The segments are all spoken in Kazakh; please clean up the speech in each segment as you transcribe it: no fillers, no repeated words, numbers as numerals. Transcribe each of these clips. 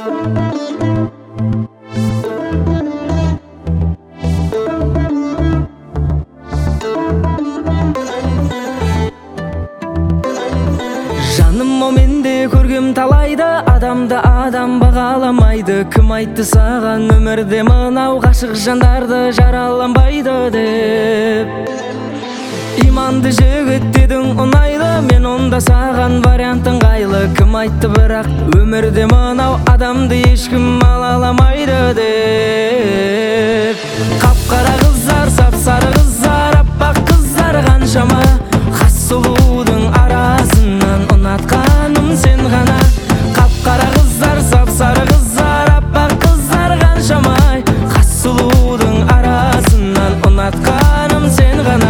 Жаным менде көргем талайды, адамды адам бағаламайды. Кім айтты саған өмірде мынау ғашық жандарды жараланбайды деп? Иманды жігіт дедің ұнайды, мен онда саған вариант ыңғайлы. Кім айтты бірақ өмірде мынау адамды ешкім алаламайды деп? Қап-қара қыздар, сап-сары қыздар, аппақ қыздар қаншама, хас сұлудың арасынан ұнатқаным сен ғана. Қап-қара қыздар, сап-сары қыздар, аппақ қыздар қаншама, хас сұлудың арасынан ұнатқаным сен ғана.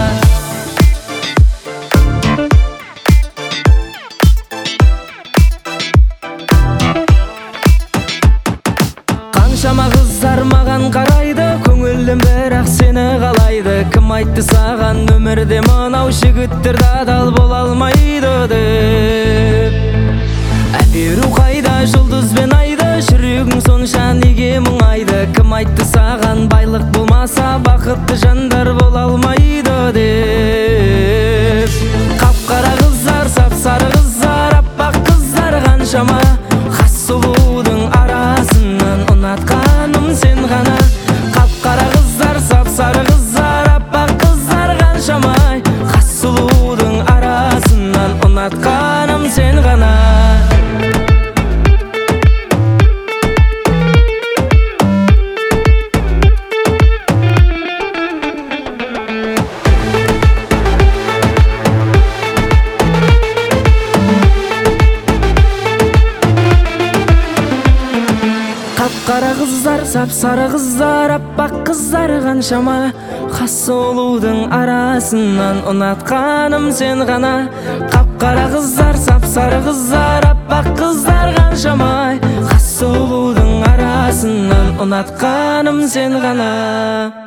Қаншама қыздар маған қарайды, көңілім бірақ сені қалайды. Кім айтты саған өмірде мынау жігіттер адал бола алмайды деп? Әперу қайда жұлдыз бен айды, жүрегің сонша неге мұңайды? Кім айтты саған байлық болмаса бақытты жандар бола алмайды деп? Қап-қара қыздар, сап-сары қыздар, аппақ қыздар қаншама, хас сұлудың арасынан ұнатқаным сен ғана. Қап-қара қыздар, сап-сары қыздар, аппақ қыздар қаншама, хас сұлудың арасынан ұнатқаным сен ғана. Қап-қара қыздар, сап-сары қыздар, аппақ қыздар қаншама, хас сұлудың арасынан ұнатқаным сен ғана. Қап-қара қыздар, сап-сары қыздар, аппақ қыздар қаншама, хас сұлудың арасынан ұнатқаным сен ғана.